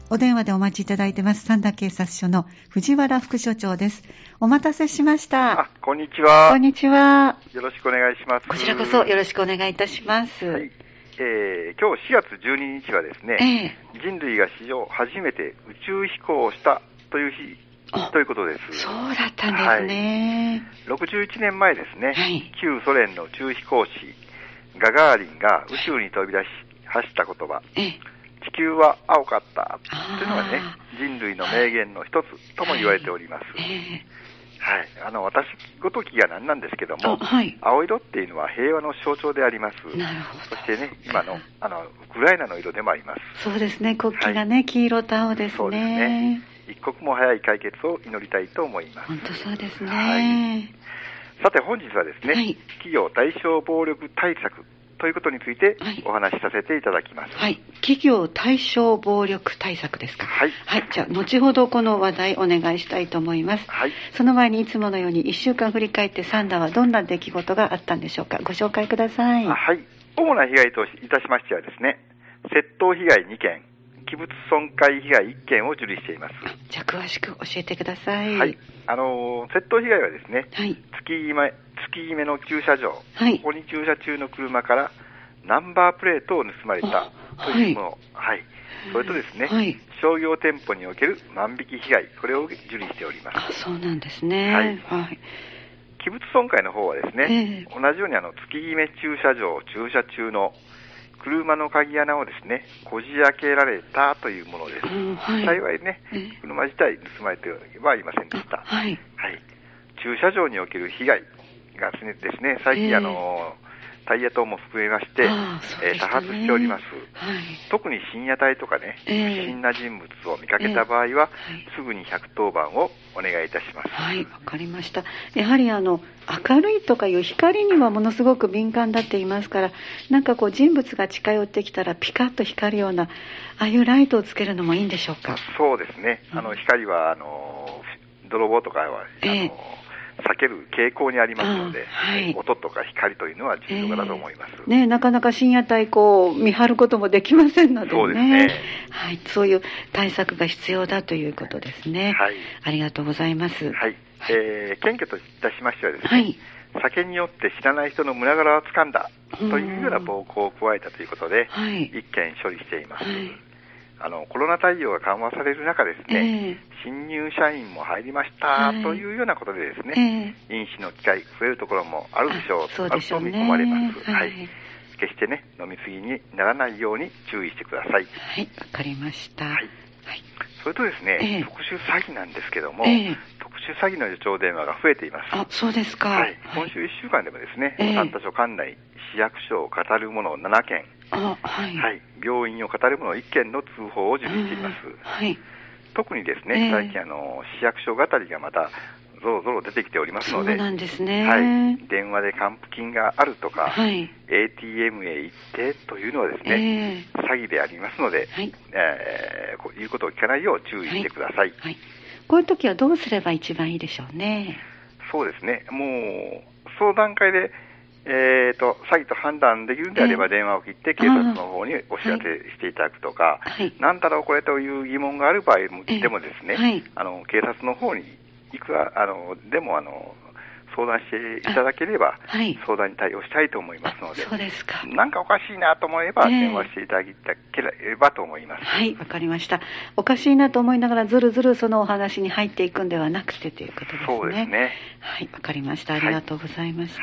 お電話でお待ちいただいてます三田警察署の藤原副署長です。お待たせしました。 こんにちは。 こんにちは。 よろしくお願いします。 こちらこそよろしくお願いいたします。 はい。今日4月12日はですね、人類が史上初めて宇宙飛行をしたという日ということです。 そうだったんですね。 61年前ですね、旧ソ連の宇宙飛行士ガガーリンが宇宙に飛び出し発した言葉、地球は青かったというのがね、人類の名言の一つとも言われております。はい、私ごときが何なんですけども、青色っていうのは平和の象徴であります。 なるほど。 そしてね、今のウクライナの色でもあります。 そうですね、国旗がね、黄色と青ですね。 そうですね。一刻も早い解決を祈りたいと思います。 本当そうですね。 さて本日はですね、企業対象暴力対策ということについてお話しさせていただきます。 企業対象暴力対策ですか。じゃあ後ほどこの話題お願いしたいと思います。その前にいつものように1週間振り返ってサンダはどんな出来事があったんでしょうか。ご紹介ください。 主な被害といたしましてはですね、窃盗被害2件、器物損壊被害1件を受理しています。 じゃあ詳しく教えてください。 窃盗被害はですね、月決めの駐車場、ここに駐車中の車からナンバープレートを盗まれたというもの、それとですね、商業店舗における万引き被害、これを受理しております。 そうなんですね。 器物損壊の方はですね、同じように月決め駐車場駐車中の車の鍵穴をですね、こじ開けられたというものです。幸いね、車自体盗まれてはいませんでした。駐車場における被害がですね、最近タイヤ等も含めまして多発しております。特に深夜帯とかね、不審な人物を見かけた場合は、すぐに110番をお願いいたします。 わかりました。やはり明るいとかいう光にはものすごく敏感だって言いますから、なんかこう人物が近寄ってきたらピカッと光るようなああいうライトをつけるのもいいんでしょうか。 そうですね。光は泥棒とかは避ける傾向にありますので、音とか光というのは重要だと思います。 なかなか深夜帯見張ることもできませんのでね。 そうですね。 そういう対策が必要だということですね。ありがとうございます。 検挙といたしましてはですね、酒によって知らない人の胸ぐらを掴んだというような暴行を加えたということで、一件処理しています。コロナ対応が緩和される中ですね、新入社員も入りましたというようなことでですね、飲酒の機会増えるところもあるでしょうと見込まれます。決してね、飲み過ぎにならないように注意してください。 わかりました。 それとですね、特殊詐欺なんですけども、特殊詐欺の予兆電話が増えています。 そうですか。 今週1週間でもですね、三田署管内市役所を語るもの7件、病院を語るもの1件の通報を受理しています。特にですね、最近市役所語りがまたぞろぞろ出てきておりますので、 そうなんですね。 電話で還付金があるとか、ATM へ行ってというのはですね、詐欺でありますので、こういうことを聞かないよう注意してください。 こういう時はどうすれば一番いいでしょうね。 そうですね、もうその段階で詐欺と判断できるんであれば電話を切って警察の方にお知らせしていただくとか、なんだろうこれという疑問がある場合でもですね、警察の方にいくらでも相談していただければ、相談に対応したいと思いますので、なんかおかしいなと思えば電話していただければと思います。 わかりました。おかしいなと思いながらずるずるそのお話に入っていくんではなくてということですね。 そうですね。 わかりました。ありがとうございました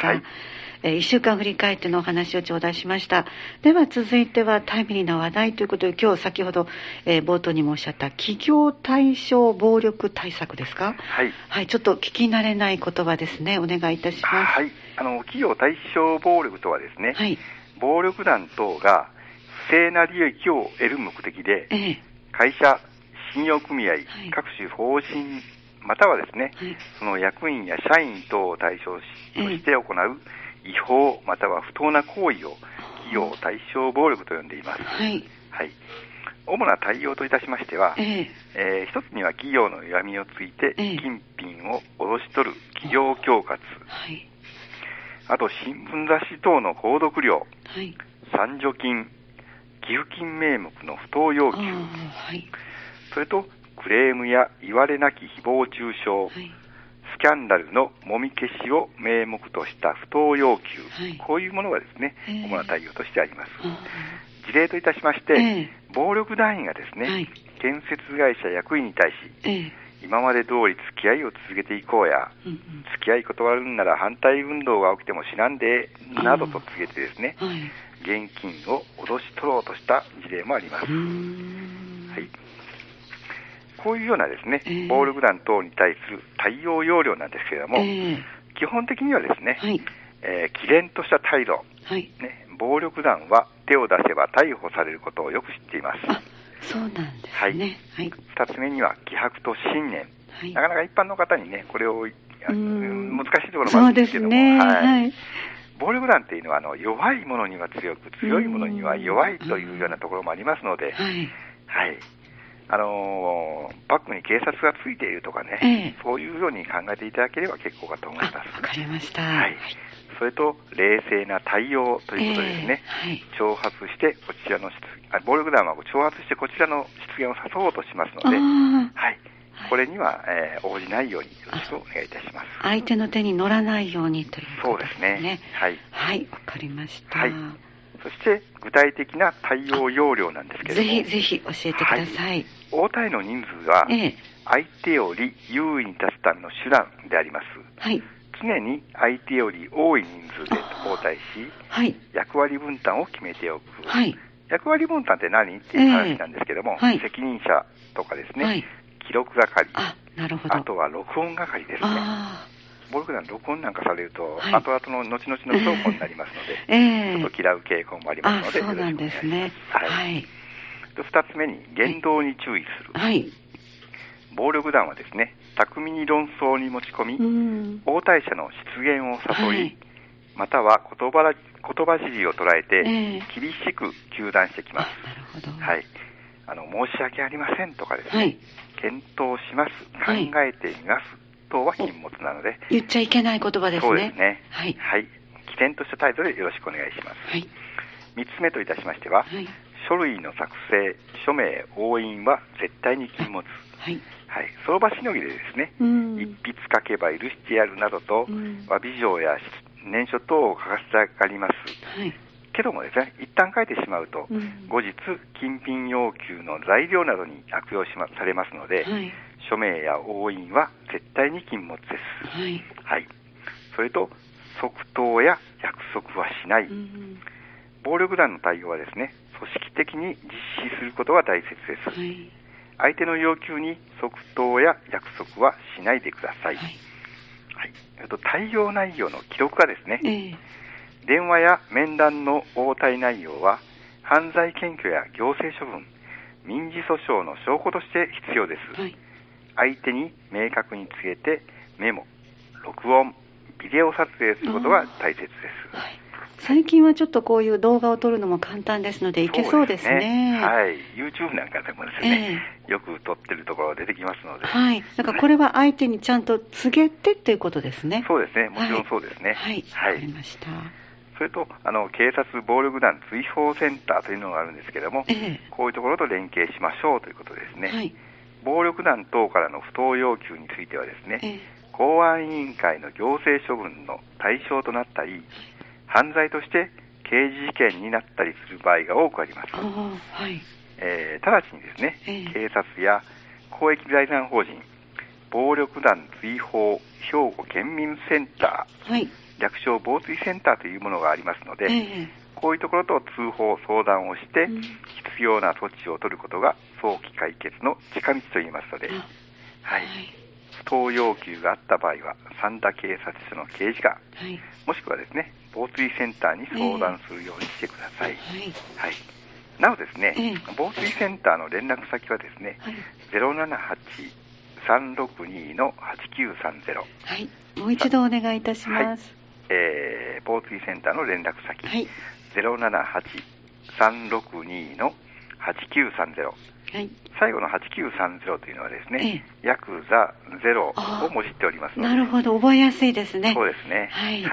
。1週間振り返ってのお話を頂戴しました。では続いてはタイムリーな話題ということで、今日先ほど、冒頭にもおっしゃった企業対象暴力対策ですか。ちょっと聞き慣れない言葉ですね。お願いいたします。 企業対象暴力とはですね、暴力団等が不正な利益を得る目的で、会社、信用組合、各種法人またはですね、その役員や社員等を対象として行う違法または不当な行為を企業対象暴力と呼んでいます。主な対応といたしましては、一つには企業の弱みをついて金品を脅し取る企業恐喝、あと新聞雑誌等の購読料、賛助金、寄付金名目の不当要求、 それとクレームや言われなき誹謗中傷、はい、スキャンダルのもみ消しを名目とした不当要求、はい、こういうものがですね、主な対応としてあります。事例といたしまして、暴力団員がですね、はい、建設会社役員に対し、今まで通り付き合いを続けていこうや、付き合い断るんなら反対運動が起きても知らんで、などと告げてですね、はい、現金を脅し取ろうとした事例もあります。はい、こういうようなですね、暴力団等に対する対応要領なんですけれども、基本的にはですね、はい、毅然とした態度、はいね、暴力団は手を出せば逮捕されることをよく知っています。 そうなんですね。 はい。2つ目には気迫と信念。はい、なかなか一般の方にね、これを難しいところもあるんですけども、ね、はい。暴力団っていうのは弱い者には強く、強い者には弱いというようなところもありますので、はい。はい。バックに警察がついているとかね、そういうように考えていただければ結構かと思います。わかりました。 はい。それと冷静な対応ということですね。はい、挑発してこちらの暴力団は挑発してこちらの出現を誘おうとしますので、はい。これには、応じないようによろしくお願いいたします。 相手の手に乗らないようにということですね。そうですね。 はい。 はい、わかりました。 はい。そして具体的な対応要領なんですけれども、 ぜひ教えてください。はい、 応対の人数は、相手より優位に立つための手段であります。はい。常に相手より多い人数で応対し、はい、役割分担を決めておく。はい、役割分担って何っていう話なんですけども、はい、責任者とかですね、はい、記録係、 なるほど。 あとは録音係ですね。暴力団録音なんかされると、はい、後々の後々の証拠になりますので、ちょっと嫌う傾向もありますので、 そうなんですね。はい。 2つ目に言動に注意する。はい。暴力団はですね、巧みに論争に持ち込み、応対者の出現を誘い、はい、または言葉尻を捉えて、厳しく糾弾してきます。なるほど。はい。申し訳ありませんとかですね、はい、検討します、考えてみます、等は禁物なので。 言っちゃいけない言葉ですね。 そうですね。はい。はい。毅然とした態度でよろしくお願いします。はい。3つ目といたしましては、はい、書類の作成、署名、押印は絶対に禁物。はい。はい、その場しのぎでですね、一筆書けば許してやるなどと、詫び状や念書等を書かせたがります。はい、けどもですね、一旦書いてしまうと、後日、金品要求の材料などに悪用されますので、はい、署名や押印は絶対に禁物です。はい。はい。それと、即答や約束はしない。暴力団の対応はですね、組織的に実施することが大切です。はい、相手の要求に即答や約束はしないでください。はいはい、対応内容の記録がですね、電話や面談の応対内容は犯罪検挙や行政処分、民事訴訟の証拠として必要です。はい、相手に明確に告げてメモ、録音、ビデオ撮影することが大切です。 最近はちょっとこういう動画を撮るのも簡単ですのでいけそうですね。 はい。YouTube なんかでもですね、よく撮ってるところが出てきますので。 はい。だからこれは相手にちゃんと告げてということですね。 そうですね。もちろんそうですね。 はい。はい。わかりました。 それと、警察暴力団追放センターというのがあるんですけれども、こういうところと連携しましょうということですね。はい。暴力団等からの不当要求についてはですね、公安委員会の行政処分の対象となったり、犯罪として刑事事件になったりする場合が多くあります。はい。直ちにですね、警察や公益財団法人暴力団追放兵庫県民センター、はい、略称防追センターというものがありますので、こういうところと通報相談をして、必要な措置を取ることが早期解決の近道といいますので、はい。不当要求があった場合は三田警察署の刑事課、はい、もしくはですね防水センターに相談するようにしてください。はい。なおですね、防水センターの連絡先はですね、はい、078-362-8930。 はい。もう一度お願いいたします。 はい、防水センターの連絡先、はい、078-362-8930。はい、最後の8930というのはですね、ヤクザゼロをも知っておりますので。 なるほど、覚えやすいですね。 そうですね。はい。はい。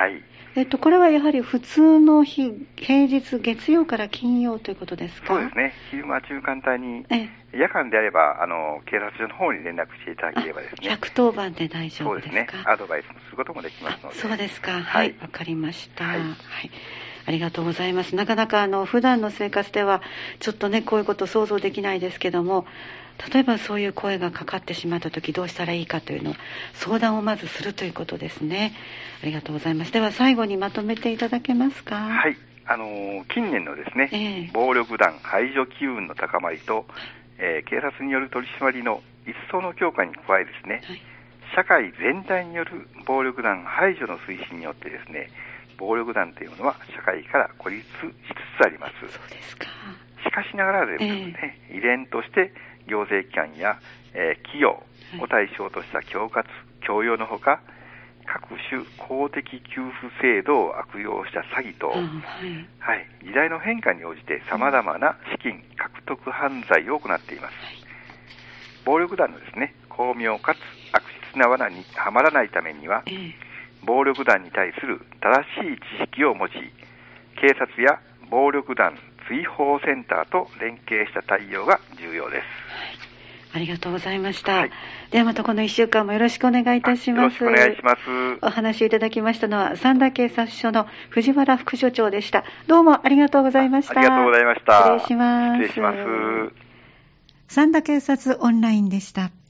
これはやはり普通の日、平日、月曜から金曜ということですか？ そうですね。昼間中間帯に、夜間であれば、警察署の方に連絡していただければですね。 110番で大丈夫ですか？ そうですね。アドバイスすることもできますので。 そうですか。はい。わかりました。はい。ありがとうございます。なかなか普段の生活ではちょっとね、こういうこと想像できないですけども、例えばそういう声がかかってしまったときどうしたらいいかというのを相談をまずするということですね。ありがとうございます。では最後にまとめていただけますか？ はい。近年のですね、暴力団排除機運の高まりと、警察による取り締まりの一層の強化に加えですね、社会全体による暴力団排除の推進によってですね、暴力団というのは社会から孤立しつつあります。 そうですか。 しかしながらですね、依然として行政機関や、企業を対象とした恐喝、強要のほか、各種公的給付制度を悪用した詐欺等、時代の変化に応じて様々な資金獲得犯罪を行っています。暴力団のですね、巧妙かつ悪質な罠にはまらないためには、暴力団に対する正しい知識を持ち、警察や暴力団追放センターと連携した対応が重要です。 ありがとうございました。ではまたこの1週間もよろしくお願いいたします。 よろしくお願いします。 お話いただきましたのは三田警察署の藤原副署長でした。どうもありがとうございました。 ありがとうございました。 失礼します。 失礼します。 三田警察オンラインでした。